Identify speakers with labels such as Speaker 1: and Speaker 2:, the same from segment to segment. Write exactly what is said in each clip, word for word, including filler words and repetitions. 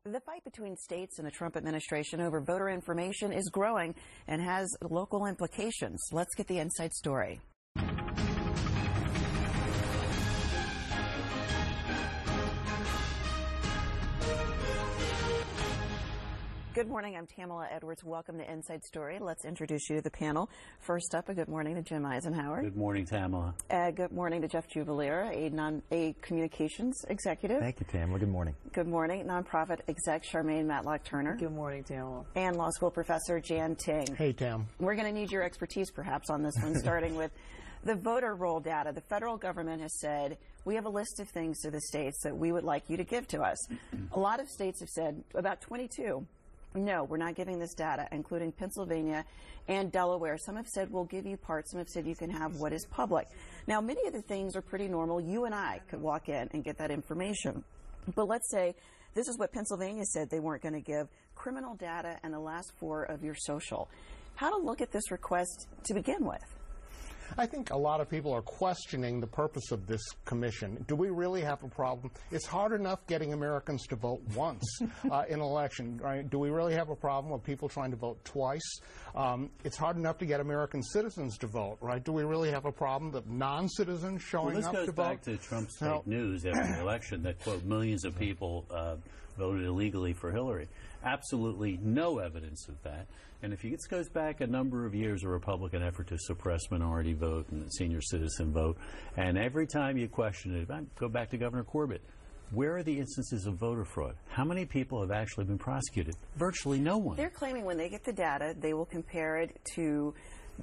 Speaker 1: The fight between states and the Trump administration over voter information is growing and has local implications. Let's get the inside story. Good morning. I'm Tamala Edwards. Welcome to Inside Story. Let's introduce you to the panel. First up, a good morning to Jim Eisenhower.
Speaker 2: Good morning, Tamala.
Speaker 1: Uh, good morning to Jeff Jubileer, a non a communications executive.
Speaker 3: Thank you, Tamala. Good morning.
Speaker 1: Good morning, nonprofit exec Charmaine Matlock Turner.
Speaker 4: Good morning, Tamala.
Speaker 1: And law school professor Jan Ting.
Speaker 5: Hey, Tam.
Speaker 1: We're going to need your expertise, perhaps, on this one, starting with the voter roll data. The federal government has said, we have a list of things to the states that we would like you to give to us. A lot of states have said, about twenty-two, no, we're not giving this data, including Pennsylvania and Delaware. Some have said we'll give you parts. Some have said you can have what is public. Now, many of the things are pretty normal. You and I could walk in and get that information. But let's say this is what Pennsylvania said they weren't going to give: criminal data and the last four of your social. How to look at this request to begin with?
Speaker 5: I think a lot of people are questioning the purpose of this commission. Do we really have a problem? It's hard enough getting Americans to vote once uh, in an election, right? Do we really have a problem with people trying to vote twice? Um, it's hard enough to get American citizens to vote, right? Do we really have a problem with non-citizens showing
Speaker 2: well,
Speaker 5: up to vote?
Speaker 2: This goes back to Trump's fake no. news after the election that, quote, millions of people uh, voted illegally for Hillary. Absolutely no evidence of that. And if you, this goes back a number of years, a Republican effort to suppress minority vote and senior citizen vote. And every time you question it, go back to Governor Corbett. Where are the instances of voter fraud? How many people have actually been prosecuted? Virtually no one.
Speaker 1: They're claiming when they get the data, they will compare it to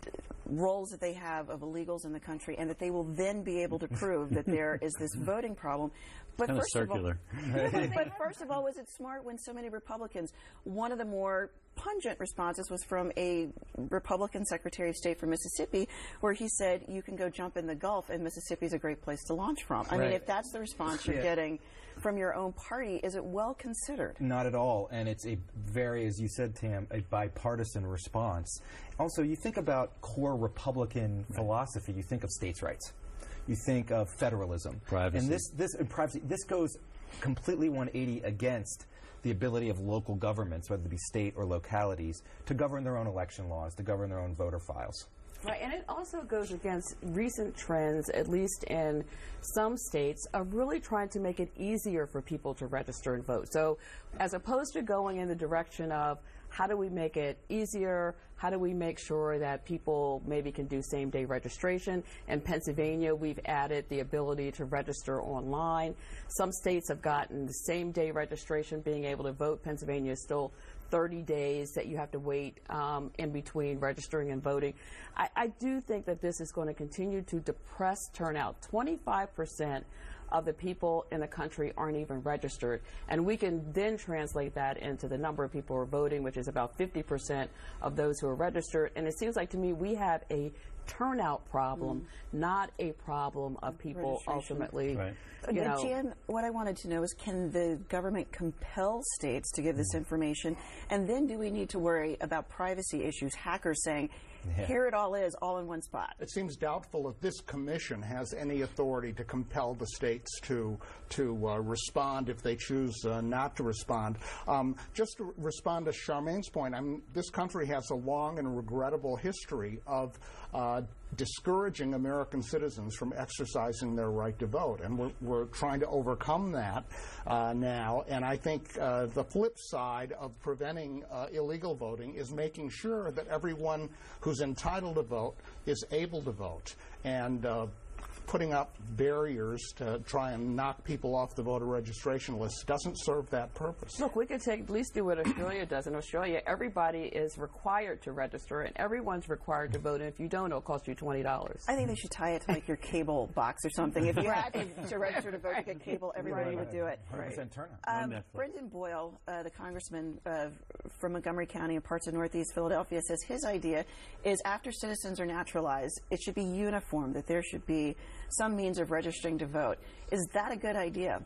Speaker 1: rolls that they have of illegals in the country, and that they will then be able to prove that there is this voting problem. But
Speaker 2: kind
Speaker 1: first
Speaker 2: of circular.
Speaker 1: Of all, but, but first of all, was it smart when so many Republicans? One of the more pungent responses was from a Republican Secretary of State from Mississippi, where he said, you can go jump in the Gulf, and Mississippi is a great place to launch from. I
Speaker 3: right.
Speaker 1: mean, if that's the response you're
Speaker 3: yeah.
Speaker 1: getting from your own party, is it well considered?
Speaker 3: Not at all. And it's a very, as you said, Tam, a bipartisan response. Also, you think about core Republican right. philosophy, you think of states' rights. You think of federalism.
Speaker 2: Privacy.
Speaker 3: And this, this, uh, privacy, this goes completely one eighty against the ability of local governments, whether it be state or localities, to govern their own election laws, to govern their own voter files.
Speaker 4: Right, and it also goes against recent trends, at least in some states, of really trying to make it easier for people to register and vote. So as opposed to going in the direction of how do we make it easier, how do we make sure that people maybe can do same-day registration? In Pennsylvania, we've added the ability to register online. Some states have gotten the same-day registration, being able to vote. Pennsylvania is still thirty days that you have to wait um, in between registering and voting. I, I do think that this is going to continue to depress turnout. twenty-five percent of the people in the country aren't even registered. And we can then translate that into the number of people who are voting, which is about fifty percent of those who are registered. And it seems like to me we have a turnout problem, mm. not a problem of people ultimately.
Speaker 2: Right.
Speaker 4: You know,
Speaker 1: Jan, what I wanted to know is, can the government compel states to give this information? And then do we need to worry about privacy issues, hackers saying, yeah. here it all is, all in one spot?
Speaker 5: It seems doubtful if this commission has any authority to compel the states to to uh, respond if they choose uh, not to respond. Um, just to respond to Charmaine's point, I mean, this country has a long and regrettable history of uh, discouraging American citizens from exercising their right to vote, and we're, we're trying to overcome that uh, now. And I think uh, the flip side of preventing uh, illegal voting is making sure that everyone who's entitled to vote is able to vote, and uh, putting up barriers to try and knock people off the voter registration list doesn't serve that purpose.
Speaker 4: Look, we could take, at least do what Australia does. In Australia, everybody is required to register, and everyone's required to vote. And if you don't, it'll cost you twenty dollars.
Speaker 1: I think they should tie it to like your cable box or something. If you had to, to register to vote to get cable, everybody
Speaker 4: right.
Speaker 1: would do it.
Speaker 3: one hundred percent turnout.
Speaker 1: Um, Brendan Boyle, uh, the congressman uh, from Montgomery County and parts of Northeast Philadelphia, says his idea is after citizens are naturalized, it should be uniform, that there should be some means of registering to vote. Is that a good idea?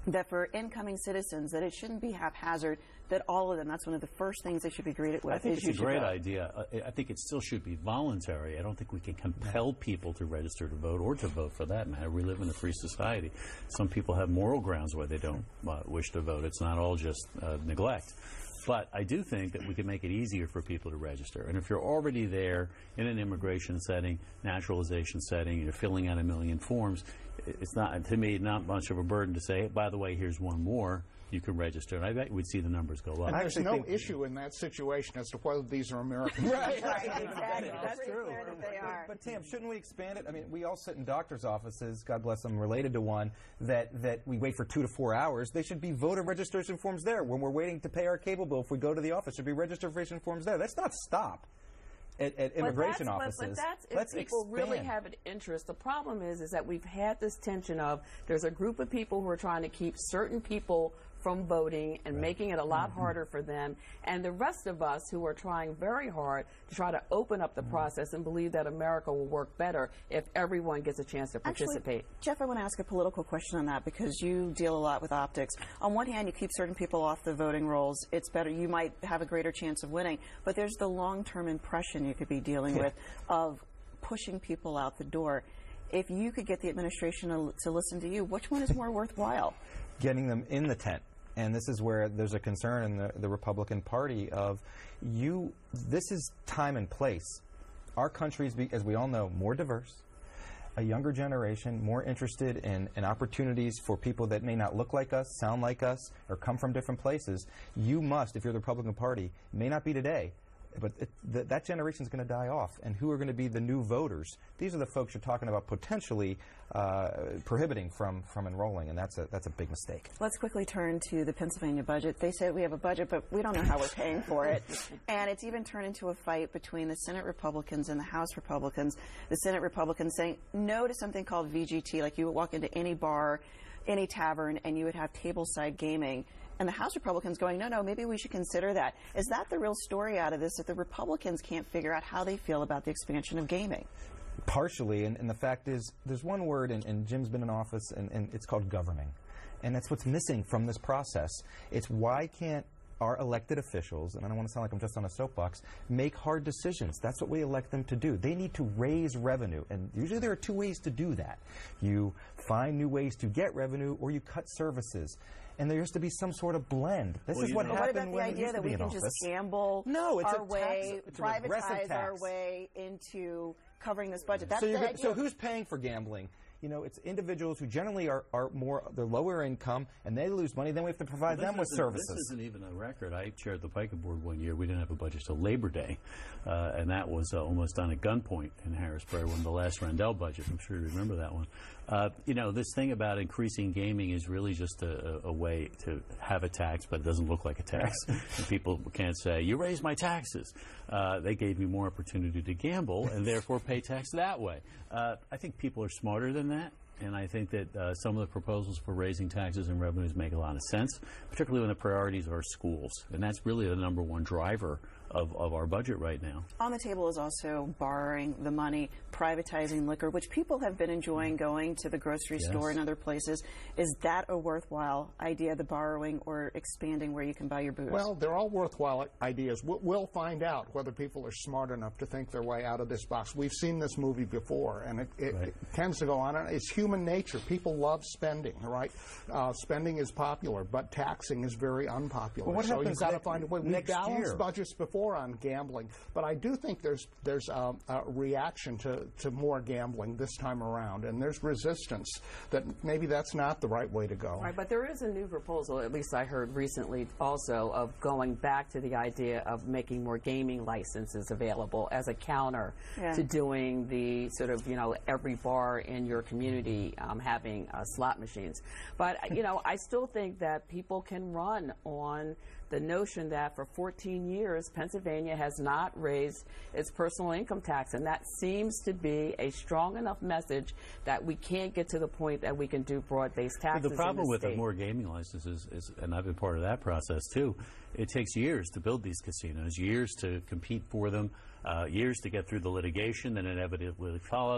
Speaker 1: that for incoming citizens, that it shouldn't be haphazard, that all of them, that's one of the first things they should be greeted with.
Speaker 2: I think
Speaker 1: is
Speaker 2: it's
Speaker 1: you
Speaker 2: a
Speaker 1: should
Speaker 2: great
Speaker 1: vote.
Speaker 2: idea. Uh, I think it still should be voluntary. I don't think we can compel people to register to vote or to vote for that matter. We live in a free society. Some people have moral grounds why they don't uh, wish to vote. It's not all just uh, neglect. But I do think that we can make it easier for people to register. And if you're already there in an immigration setting, naturalization setting, you're filling out a million forms, it's not, to me, not much of a burden to say, hey, by the way, here's one more. You can register. And I bet we'd see the numbers go up.
Speaker 5: And there's
Speaker 3: actually
Speaker 5: no
Speaker 3: think-
Speaker 5: issue in that situation as to whether these are Americans.
Speaker 3: Right,
Speaker 1: Right, exactly. That's
Speaker 3: That's true.
Speaker 1: clear that they are.
Speaker 3: But, Tam, shouldn't we expand it? I mean, we all sit in doctors' offices, God bless them, related to one, that, that we wait for two to four hours. They should be voter registration forms there. When we're waiting to pay our cable bill, if we go to the office, should be registration forms there. That's not stop at, at immigration
Speaker 4: but that's,
Speaker 3: offices.
Speaker 4: But, but that's if
Speaker 3: Let's
Speaker 4: people
Speaker 3: expand.
Speaker 4: really have an interest. The problem is, is that we've had this tension of there's a group of people who are trying to keep certain people from voting and making it a lot
Speaker 3: Mm-hmm.
Speaker 4: harder for them, and the rest of us who are trying very hard to try to open up the
Speaker 3: Mm-hmm.
Speaker 4: process and believe that America will work better if everyone gets a chance to participate.
Speaker 1: Actually, Jeff, I want to ask a political question on that because you deal a lot with optics. On one hand, you keep certain people off the voting rolls. It's better. You might have a greater chance of winning. But there's the long-term impression you could be dealing with of pushing people out the door. If you could get the administration to, to listen to you, which one is more worthwhile?
Speaker 3: Getting them in the tent. And this is where there's a concern in the, the Republican Party of you, this is time and place. Our country is, as we all know, more diverse, a younger generation, more interested in, in opportunities for people that may not look like us, sound like us, or come from different places. You must, if you're the Republican Party, may not be today, but it, th that generation is going to die off. And who are going to be the new voters? These are the folks you're talking about potentially uh, prohibiting from, from enrolling, and that's a, that's a big mistake.
Speaker 1: Let's quickly turn to the Pennsylvania budget. They said we have a budget, but we don't know how we're paying for it. And it's even turned into a fight between the Senate Republicans and the House Republicans. The Senate Republicans saying no to something called V G T, like you would walk into any bar, any tavern, and you would have tableside gaming. And the House Republicans going, no, no, maybe we should consider that. Is that the real story out of this, that the Republicans can't figure out how they feel about the expansion of gaming?
Speaker 3: Partially, and, and the fact is, there's one word, and, and Jim's been in office, and, and it's called governing. And that's what's missing from this process. It's why can't our elected officials, and I don't want to sound like I'm just on a soapbox, make hard decisions. That's what we elect them to do. They need to raise revenue, and usually there are two ways to do that. You find new ways to get revenue, or you cut services. And there has to be some sort of blend. This
Speaker 2: Well,
Speaker 3: is
Speaker 2: you
Speaker 3: what
Speaker 2: know-
Speaker 1: But what
Speaker 3: happened
Speaker 1: about the
Speaker 3: when it
Speaker 1: idea
Speaker 3: used to
Speaker 1: that
Speaker 3: be
Speaker 1: we
Speaker 3: in
Speaker 1: can
Speaker 3: office.
Speaker 1: just gamble
Speaker 3: No, it's a
Speaker 1: our
Speaker 3: tax-
Speaker 1: way,
Speaker 3: it's a regressive
Speaker 1: privatize our
Speaker 3: tax.
Speaker 1: way into covering this budget? That's
Speaker 3: So,
Speaker 1: the
Speaker 3: you're, go-
Speaker 1: idea.
Speaker 3: so who's paying for gambling? You know, it's individuals who generally are, are more, they're lower income, and they lose money. Then we have to provide
Speaker 2: Well,
Speaker 3: them with
Speaker 2: this isn't-
Speaker 3: services.
Speaker 2: This isn't even a record. I chaired the PICA board one year. We didn't have a budget till Labor Day, uh, and that was uh, almost on a gunpoint in Harrisburg, one of the last Rendell budgets. I'm sure you remember that one. Uh, you know, this thing about increasing gaming is really just a, a, a way to have a tax, but it doesn't look like a tax. And people can't say, you raised my taxes. Uh, they gave me more opportunity to gamble and therefore pay tax that way. Uh, I think people are smarter than that. And I think that uh, some of the proposals for raising taxes and revenues make a lot of sense, particularly when the priorities are schools. And that's really the number one driver of, of our budget right now.
Speaker 1: On the table is also borrowing the money, privatizing liquor, which people have been enjoying going to the grocery
Speaker 2: Yes.
Speaker 1: store and other places. Is that a worthwhile idea, the borrowing or expanding where you can buy your booze?
Speaker 5: Well, they're all worthwhile ideas. We'll, we'll find out whether people are smart enough to think their way out of this box. We've seen this movie before, and it, it,
Speaker 2: Right.
Speaker 5: it tends to go on. It's human nature. People love spending, right? Uh, spending is popular, but taxing is very unpopular.
Speaker 3: Well, what
Speaker 5: so
Speaker 3: happens
Speaker 5: you've got to
Speaker 3: next-
Speaker 5: find a way. We've
Speaker 3: next
Speaker 5: balanced
Speaker 3: year?
Speaker 5: budgets before on gambling, but I do think there's there's um, a reaction to, to more gambling this time around, and there's resistance that maybe that's not the right way to go.
Speaker 4: Right, but there is a new proposal, at least I heard recently also, of going back to the idea of making more gaming licenses available as a counter
Speaker 1: Yeah.
Speaker 4: to doing the sort of, you know, every bar in your community um, having uh, slot machines. But, you know, I still think that people can run on the notion that for fourteen years, Pennsylvania has not raised its personal income tax, and that seems to be a strong enough message that we can't get to the point that we can do broad-based taxes
Speaker 2: But the problem
Speaker 4: in the
Speaker 2: with the
Speaker 4: state.
Speaker 2: more gaming licenses is, and I've been part of that process too, it takes years to build these casinos, years to compete for them, uh, years to get through the litigation that inevitably follows.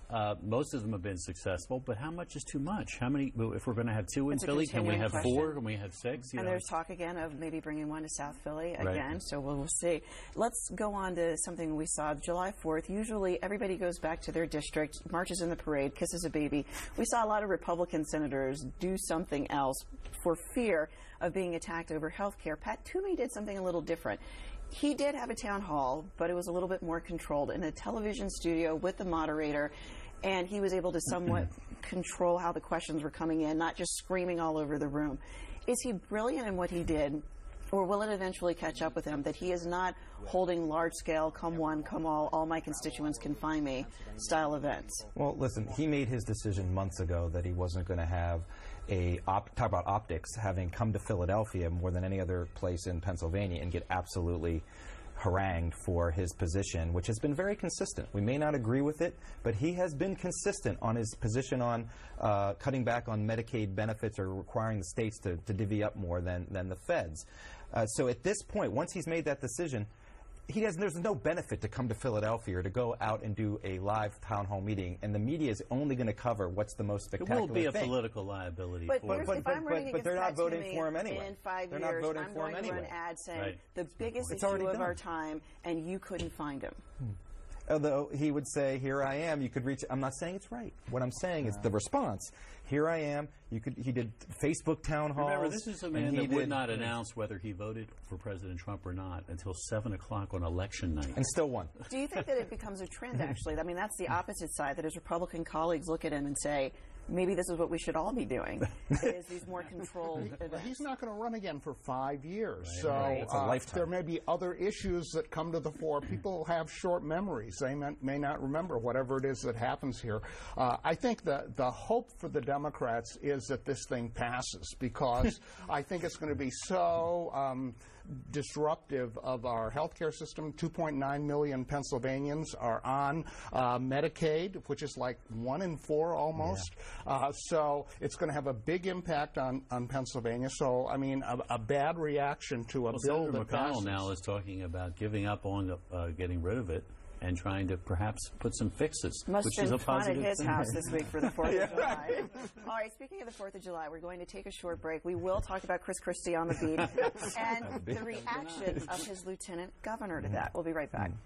Speaker 2: Uh, most of them have been successful, but how much is too much? How many? If we're going to have two in
Speaker 1: That's a
Speaker 2: Philly, can we
Speaker 1: continuing
Speaker 2: have
Speaker 1: question.
Speaker 2: four? Can we have six? You
Speaker 1: And
Speaker 2: know?
Speaker 1: there's talk again of maybe bringing one to South Philly
Speaker 2: Right.
Speaker 1: again, so we'll, we'll see. Let's go on to something we saw July fourth. Usually everybody goes back to their district, marches in the parade, kisses a baby. We saw a lot of Republican senators do something else for fear of being attacked over health care. Pat Toomey did something a little different. He did have a town hall, but it was a little bit more controlled in a television studio with the moderator, and he was able to somewhat control how the questions were coming in, not just screaming all over the room. Is he brilliant in what he did, or will it eventually catch up with him that he is not holding large-scale, come one, come all, all my constituents can find me style events?
Speaker 3: Well, listen, he made his decision months ago that he wasn't going to have a op talk about optics, having come to Philadelphia more than any other place in Pennsylvania and get absolutely harangued for his position, which has been very consistent. We may not agree with it, but he has been consistent on his position on uh, cutting back on Medicaid benefits or requiring the states to, to divvy up more than, than the feds. Uh, so at this point, once he's made that decision, he has, there's no benefit to come to Philadelphia or to go out and do a live town hall meeting, and the media is only going to cover what's the most
Speaker 2: It
Speaker 3: spectacular
Speaker 2: will be a
Speaker 3: thing.
Speaker 2: political liability
Speaker 1: But,
Speaker 2: for
Speaker 1: here's-
Speaker 2: him.
Speaker 3: But-
Speaker 1: if
Speaker 3: but-
Speaker 1: I'm
Speaker 3: but-
Speaker 1: running
Speaker 3: but they're
Speaker 1: against
Speaker 3: not
Speaker 1: Pat
Speaker 3: voting
Speaker 1: Toomey
Speaker 3: for him anyway.
Speaker 1: in five
Speaker 3: They're not
Speaker 1: years,
Speaker 3: voting
Speaker 1: I'm
Speaker 3: for him
Speaker 1: going to run
Speaker 3: anyway.
Speaker 1: ads saying
Speaker 2: Right.
Speaker 1: the biggest
Speaker 3: It's
Speaker 1: issue
Speaker 3: already
Speaker 1: of
Speaker 3: done.
Speaker 1: our time, and you couldn't find him.
Speaker 3: Although he would say, here I am, you could reach, I'm not saying it's right. What I'm saying is the response. Here I am, you could, he did Facebook town halls.
Speaker 2: Remember, this is a
Speaker 3: and
Speaker 2: man
Speaker 3: he
Speaker 2: that would
Speaker 3: did-
Speaker 2: not announce whether he voted for President Trump or not until seven o'clock on election night.
Speaker 3: And still won.
Speaker 1: Do you think that it becomes a trend, actually? I mean, that's the opposite side, that his Republican colleagues look at him and say, maybe this is what we should all be doing, is these more controlled
Speaker 5: But
Speaker 1: events.
Speaker 5: he's not going to run again for five years. So
Speaker 3: Right. It's a
Speaker 5: uh,
Speaker 3: lifetime.
Speaker 5: there may be other issues that come to the fore. People have short memories. They may, may not remember whatever it is that happens here. Uh, I think the, the hope for the Democrats is that this thing passes, because I think it's going to be so um, disruptive of our healthcare system. two point nine million Pennsylvanians are on uh, Medicaid, which is like one in four almost. Uh, so it's going to have a big impact on, on Pennsylvania. So, I mean, a, a bad reaction to a
Speaker 2: Well,
Speaker 5: bill
Speaker 2: Senator
Speaker 5: that
Speaker 2: McConnell
Speaker 5: passes.
Speaker 2: now is talking about giving up on the, uh, getting rid of it and trying to perhaps put some fixes,
Speaker 1: Must
Speaker 2: which
Speaker 1: have
Speaker 2: is
Speaker 1: been
Speaker 2: a
Speaker 1: fun at
Speaker 2: positive
Speaker 1: his
Speaker 2: thing.
Speaker 1: house this week for the fourth of July. All right, speaking of the fourth of July, we're going to take a short break. We will talk about Chris Christie on the beat and the reaction of his lieutenant governor to that. We'll be right back.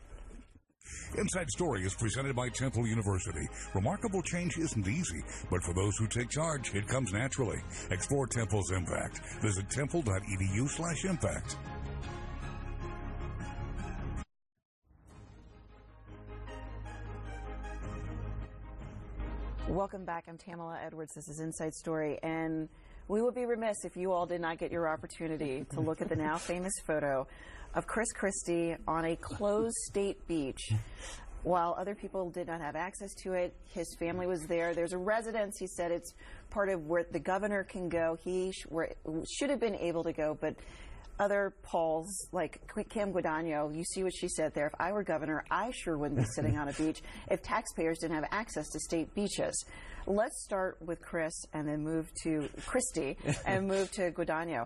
Speaker 6: Inside Story is presented by Temple University. Remarkable change isn't easy, but for those who take charge, it comes naturally. Explore Temple's impact. Visit temple.edu slash impact.
Speaker 1: Welcome back. I'm Tamala Edwards. This is Inside Story, and we would be remiss if you all did not get your opportunity to look at the now famous photo of Chris Christie on a closed state beach. While other people did not have access to it, his family was there. There's a residence. He said it's part of where the governor can go. He sh where, should have been able to go, but other polls, like Cam Guadagno, you see what she said there. If I were governor, I sure wouldn't be sitting on a beach if taxpayers didn't have access to state beaches. Let's start with Chris and then move to Christie and move to Guadagno.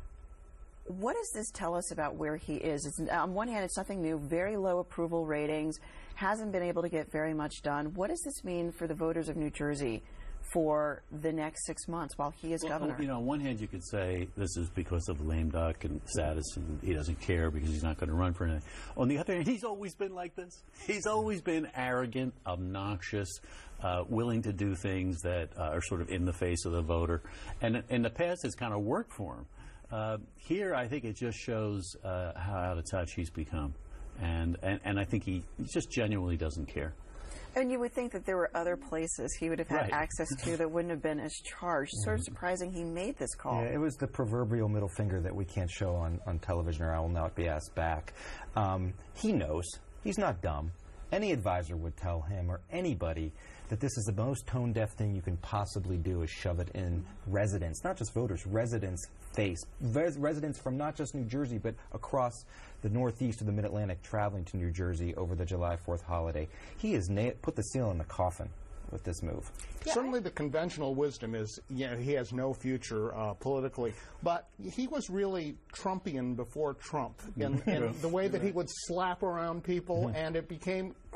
Speaker 1: What does this tell us about where he is? It's, on one hand, it's nothing new, very low approval ratings, hasn't been able to get very much done. What does this mean for the voters of New Jersey for the next six months while he is
Speaker 2: Well,
Speaker 1: governor?
Speaker 2: you know, on one hand, you could say this is because of lame duck and status, and he doesn't care because he's not going to run for anything. On the other hand, he's always been like this. He's always been arrogant, obnoxious, uh, willing to do things that uh, are sort of in the face of the voter. And in the past, it's kind of worked for him. Uh, here, I think it just shows uh, how out of touch he's become. And, and, and I think he, he just genuinely doesn't care.
Speaker 1: And you would think that there were other places he would have had
Speaker 2: Right.
Speaker 1: access to that wouldn't have been as charged. Sort of surprising he made this call.
Speaker 3: Yeah, it was the proverbial middle finger that we can't show on, on television, or I will not be asked back. Um, he knows. He's not dumb. Any advisor would tell him, or anybody, that this is the most tone-deaf thing you can possibly do, is shove it in residents, not just voters, residents' face. Res residents from not just New Jersey, but across the Northeast or the Mid-Atlantic traveling to New Jersey over the July fourth holiday. He has put the seal in the coffin with this move.
Speaker 5: Certainly the conventional wisdom is, you know, he has no future uh, politically, but he was really Trumpian before Trump in, in the way that he would slap around people, and it became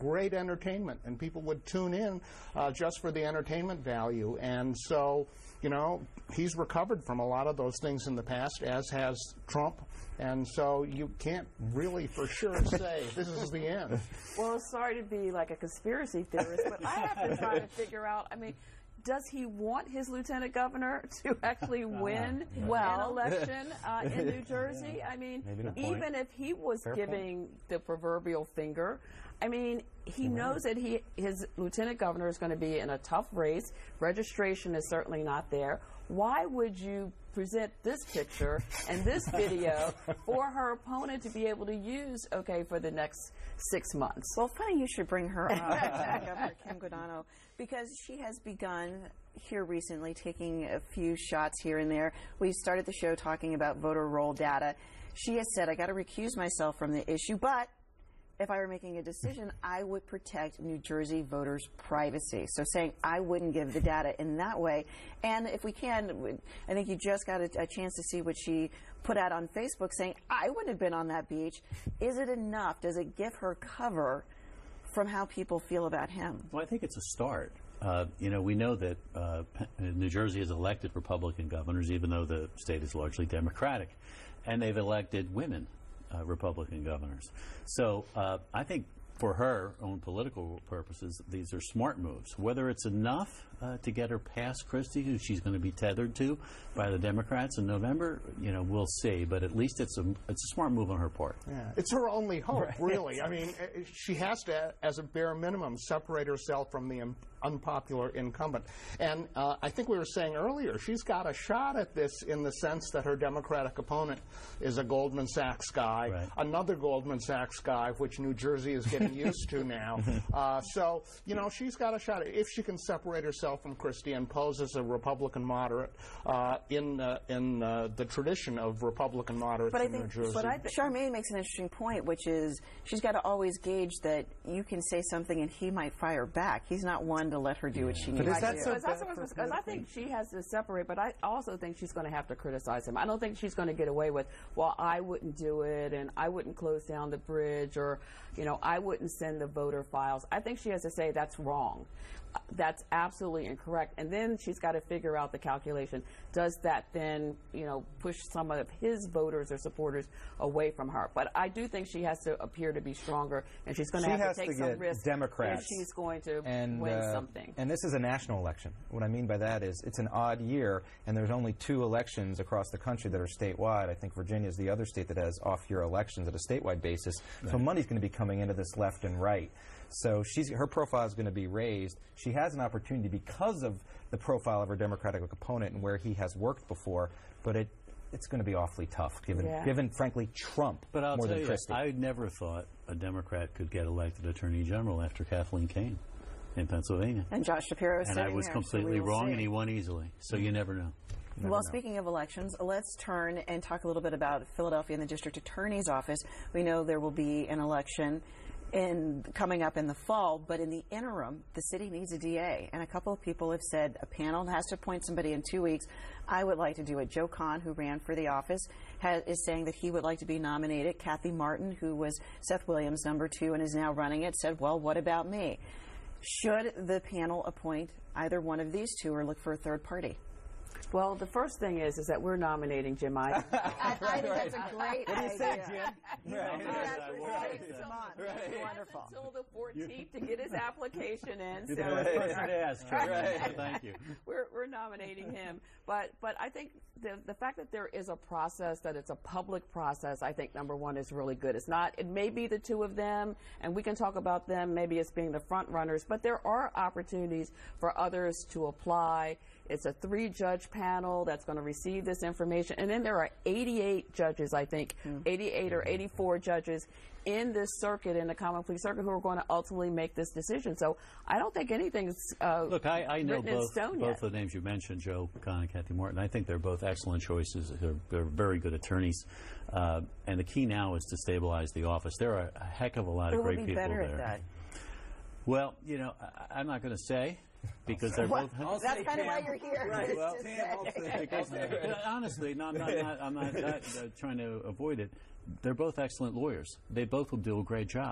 Speaker 5: great entertainment, and people would tune in uh, just for the entertainment value. And so, you know, he's recovered from a lot of those things in the past, as has Trump. And so you can't really for sure say this is the end.
Speaker 4: Well, sorry to be like a conspiracy theorist, but I have to try to figure out, I mean, does he want his lieutenant governor to actually win
Speaker 1: Well-
Speaker 4: an election uh, in New Jersey? I mean,
Speaker 3: Maybe the point.
Speaker 4: even if he was
Speaker 3: Fair
Speaker 4: giving the proverbial finger, I mean, he knows that he his lieutenant governor is going to be in a tough race. Registration is certainly not there. Why would you present this picture and this video for her opponent to be able to use, okay, for the next six months?
Speaker 1: Well, funny you should bring her up, Governor Kim Guadagno, because she has begun here recently taking a few shots here and there. We started the show talking about voter roll data. She has said, I got to recuse myself from the issue, but if I were making a decision, I would protect New Jersey voters' privacy. So saying I wouldn't give the data in that way. And if we can, I think you just got a, a chance to see what she put out on Facebook saying, I wouldn't have been on that beach. Is it enough? Does it give her cover from how people feel about him?
Speaker 2: Well, I think it's a start. Uh, you know, we know that uh, New Jersey has elected Republican governors, even though the state is largely Democratic. And they've elected women uh, Republican governors. So uh, I think for her own political purposes, these are smart moves. Whether it's enough uh, to get her past Christie, who she's going to be tethered to by the Democrats in November, you know, we'll see. But at least it's a it's a smart move on her part.
Speaker 5: Yeah, it's her only hope, really. I mean, uh, she has to, as a bare minimum, separate herself from the um, unpopular incumbent. And uh, I think we were saying earlier, she's got a shot at this in the sense that her Democratic opponent is a Goldman Sachs guy,
Speaker 2: Right.
Speaker 5: another Goldman Sachs guy, which New Jersey is getting used to now. Uh, so, you know, she's got a shot. If she can separate herself from Christie and pose as a Republican moderate uh, in uh, in uh, the tradition of Republican moderates
Speaker 1: But I
Speaker 5: in
Speaker 1: think,
Speaker 5: New Jersey.
Speaker 1: but I th- Charmaine makes an interesting point, which is she's got to always gauge that you can say something and he might fire back. He's not one to let her do what she needs
Speaker 3: is
Speaker 1: to
Speaker 3: that
Speaker 1: do.
Speaker 3: so
Speaker 4: Because that's
Speaker 3: bad
Speaker 4: what I was-
Speaker 3: for
Speaker 4: 'cause I think she has to separate, but I also think she's going to have to criticize him. I don't think she's going to get away with, well, I wouldn't do it, and I wouldn't close down the bridge, or, you know, I wouldn't send the voter files. I think she has to say that's wrong. Uh, That's absolutely incorrect. And then she's got to figure out the calculation. Does that then, you know, push some of his voters or supporters away from her? But I do think she has to appear to be stronger, and she's going
Speaker 3: She
Speaker 4: to have
Speaker 3: has
Speaker 4: to take
Speaker 3: to
Speaker 4: some
Speaker 3: get
Speaker 4: risks
Speaker 3: Democrats
Speaker 4: if she's going to
Speaker 3: and
Speaker 4: win
Speaker 3: uh,
Speaker 4: something.
Speaker 3: And this is a national election. What I mean by that is it's an odd year, and there's only two elections across the country that are statewide. I think Virginia is the other state that has off-year elections at a statewide basis. So money's going to be coming into this left and right. So she's her profile is going to be raised. She has an opportunity because of the profile of her Democratic opponent and where he has worked before, but it it's going to be awfully tough, given
Speaker 4: Yeah.
Speaker 3: given frankly Trump
Speaker 2: But I'll
Speaker 3: more
Speaker 2: tell
Speaker 3: than
Speaker 2: you,
Speaker 3: Christie.
Speaker 2: I never thought a Democrat could get elected Attorney General after Kathleen Kane in Pennsylvania.
Speaker 1: And Josh Shapiro is
Speaker 2: And I
Speaker 1: sitting
Speaker 2: was
Speaker 1: there, so
Speaker 2: completely
Speaker 1: we will
Speaker 2: wrong,
Speaker 1: see.
Speaker 2: and he won easily. So you never know.
Speaker 1: Well, speaking of elections, let's turn and talk a little bit about Philadelphia and the district attorney's office. We know there will be an election in coming up in the fall, but in the interim, the city needs a D A. And a couple of people have said a panel has to appoint somebody in two weeks. I would like to do it. Joe Kahn, who ran for the office, has, is saying that he would like to be nominated. Kathy Martin, who was Seth Williams' number two and is now running it, said, well, what about me? Should the panel appoint either one of these two or look for a third party?
Speaker 4: Well, the first thing is is that we're nominating Jim Iden.
Speaker 1: I, I think that's a great
Speaker 3: What do you say,
Speaker 1: idea.
Speaker 3: Jim?
Speaker 1: Right.
Speaker 2: Right.
Speaker 4: Wonderful. Until the fourteenth to get his application in.
Speaker 2: You're
Speaker 4: So
Speaker 2: the first person to ask, Charlie. So thank you.
Speaker 4: we're we're nominating him. But but I think the the fact that there is a process, that it's a public process, I think number one is really good. It's not. It may be the two of them, and we can talk about them maybe as being the front runners. But there are opportunities for others to apply. It's a three-judge panel that's going to receive this information. And then there are eighty-eight judges, I think, eighty-eight or eighty-four judges in this circuit, in the common pleas circuit, who are going to ultimately make this decision. So I don't think anything's uh,
Speaker 2: Look, I, I know
Speaker 4: written in
Speaker 2: both,
Speaker 4: stone
Speaker 2: both
Speaker 4: yet.
Speaker 2: the names you mentioned, Joe Kahn and Kathy Martin. I think they're both excellent choices. They're, they're very good attorneys. Uh, and the key now is to stabilize the office. There are a heck of a lot
Speaker 1: Who
Speaker 2: of
Speaker 1: will
Speaker 2: great
Speaker 1: be
Speaker 2: people
Speaker 1: better
Speaker 2: there.
Speaker 1: at that?
Speaker 2: Well, you know, I, I'm not going to say because they're both.
Speaker 1: That's kind of why you're here. is
Speaker 2: Well,
Speaker 1: to say.
Speaker 2: because they're- honestly, no, I'm not, not, I'm not, not uh, trying to avoid it. They're both excellent lawyers. They both will do a great job.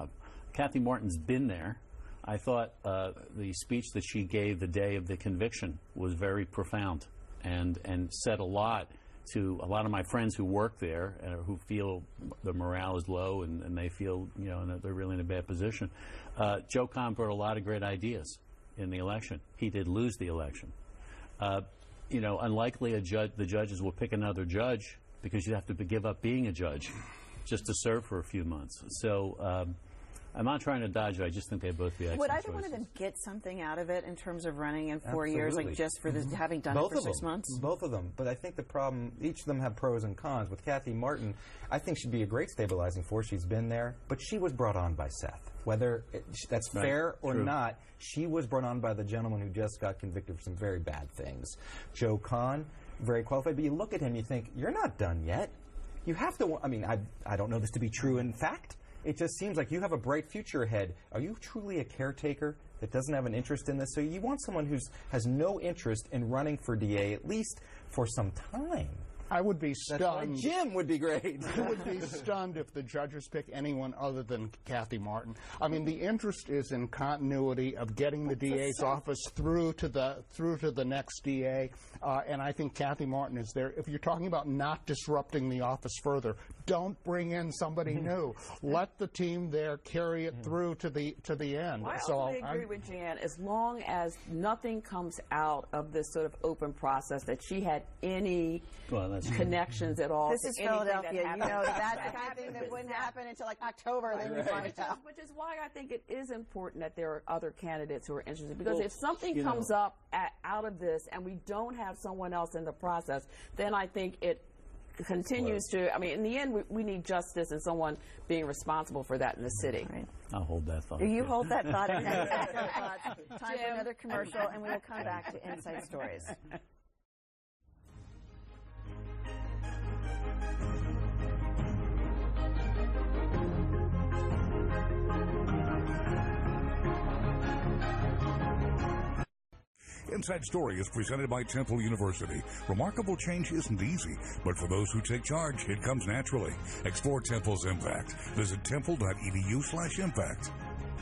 Speaker 2: Kathy Martin's been there. I thought uh, the speech that she gave the day of the conviction was very profound and, and said a lot to a lot of my friends who work there and who feel the morale is low and, and they feel, you know, that they're really in a bad position. Uh, Joe Kahn brought a lot of great ideas in the election. He did lose the election. Uh, you know, unlikely a judge, the judges will pick another judge because you have to give up being a judge just to serve for a few months. So um, I'm not trying to dodge it. I just think they'd both be excellent
Speaker 1: Would either one
Speaker 2: choices.
Speaker 1: of them get something out of it in terms of running in four
Speaker 3: Absolutely.
Speaker 1: years, like just for the, having done
Speaker 3: Both
Speaker 1: it for
Speaker 3: of
Speaker 1: six
Speaker 3: them.
Speaker 1: months?
Speaker 3: Both of them. But I think the problem, each of them have pros and cons. With Kathy Martin, I think she'd be a great stabilizing force. She's been there. But she was brought on by Seth. Whether it, that's
Speaker 2: Right.
Speaker 3: fair or
Speaker 2: True.
Speaker 3: not, she was brought on by the gentleman who just got convicted for some very bad things. Joe Kahn, very qualified. But you look at him, you think, you're not done yet. You have to, I mean, I, I don't know this to be true in fact. It just seems like you have a bright future ahead. Are you truly a caretaker that doesn't have an interest in this? So you want someone who has no interest in running for D A, at least for some time.
Speaker 5: I would be
Speaker 3: That's why
Speaker 5: stunned.
Speaker 3: Jim would be great.
Speaker 5: I would be stunned if the judges pick anyone other than Kathy Martin. I mean, the interest is in continuity of getting the D A's office through to the through to the next D A, uh, and I think Kathy Martin is there. If you're talking about not disrupting the office further, don't bring in somebody new. Let the team there carry it through to the to the end.
Speaker 4: I
Speaker 5: so
Speaker 4: also agree
Speaker 5: I'm-
Speaker 4: with Jan. As long as nothing comes out of this sort of open process that she had any
Speaker 2: Well, that's true.
Speaker 4: connections at all.
Speaker 1: This
Speaker 4: to
Speaker 1: is
Speaker 4: anything that
Speaker 1: Philadelphia. You
Speaker 4: happened.
Speaker 1: know, that's the kind of
Speaker 4: happened
Speaker 1: thing that
Speaker 4: with
Speaker 1: wouldn't
Speaker 4: Seth.
Speaker 1: happen until like October. Then you
Speaker 4: Which
Speaker 1: find
Speaker 4: is,
Speaker 1: out.
Speaker 4: which is why I think it is important that there are other candidates who are interested. Because
Speaker 2: Well,
Speaker 4: if something
Speaker 2: you know-
Speaker 4: comes up at, out of this and we don't have someone else in the process, then I think it continues to, I mean, in the end, we, we need justice and someone being responsible for that in the city.
Speaker 1: Right.
Speaker 2: I'll hold that thought.
Speaker 1: You
Speaker 2: too.
Speaker 1: hold that thought. And that thought. Time for another commercial, and we will come back to Inside Stories.
Speaker 6: Inside Story is presented by Temple University. Remarkable change isn't easy, but for those who take charge, it comes naturally. Explore Temple's impact. Visit temple.edu slash impact.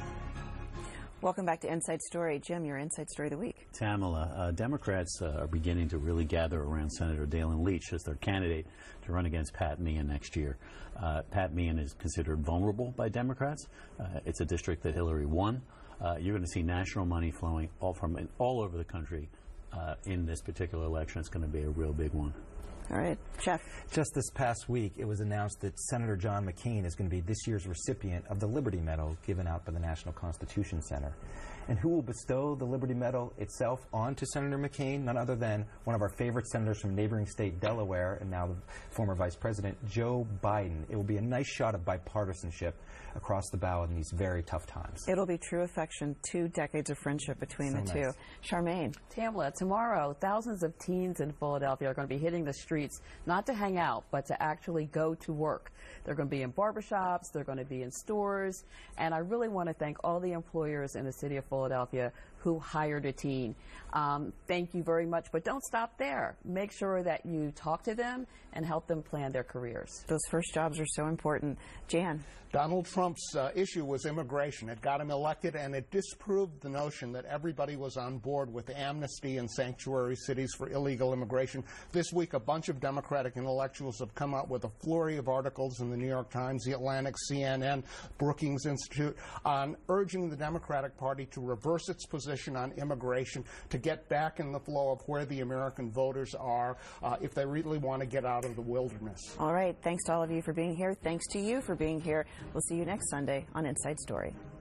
Speaker 1: Welcome back to Inside Story. Jim, your Inside Story of the week.
Speaker 2: Tamala, uh, Democrats uh, are beginning to really gather around Senator Dalen Leach as their candidate to run against Pat Meehan next year. Uh, Pat Meehan is considered vulnerable by Democrats. Uh, it's a district that Hillary won. Uh, you're going to see national money flowing all from all over the country uh, in this particular election. It's going to be a real big one.
Speaker 1: All right, Jeff.
Speaker 3: Just this past week, it was announced that Senator John McCain is going to be this year's recipient of the Liberty Medal given out by the National Constitution Center. And who will bestow the Liberty Medal itself onto Senator McCain? None other than one of our favorite senators from neighboring state Delaware and now the former Vice President, Joe Biden. It will be a nice shot of bipartisanship across the bow in these very tough times.
Speaker 1: It'll be true affection, two decades of friendship between
Speaker 3: So
Speaker 1: the two.
Speaker 3: nice.
Speaker 1: Charmaine.
Speaker 4: Tamla, tomorrow, thousands of teens in Philadelphia are going to be hitting the streets, not to hang out, but to actually go to work. They're going to be in barbershops, they're going to be in stores, and I really want to thank all the employers in the city of Philadelphia who hired a teen. Um, thank you very much, but don't stop there. Make sure that you talk to them and help them plan their careers.
Speaker 1: Those first jobs are so important. Jan.
Speaker 5: Donald Trump's uh, issue was immigration. It got him elected, and it disproved the notion that everybody was on board with amnesty and sanctuary cities for illegal immigration. This week, a bunch of Democratic intellectuals have come out with a flurry of articles in the New York Times, The Atlantic, C N N, Brookings Institute, on urging the Democratic Party to reverse its position on immigration, to get back in the flow of where the American voters are uh, if they really want to get out of the wilderness.
Speaker 1: All right. Thanks to all of you for being here. Thanks to you for being here. We'll see you next Sunday on Inside Story.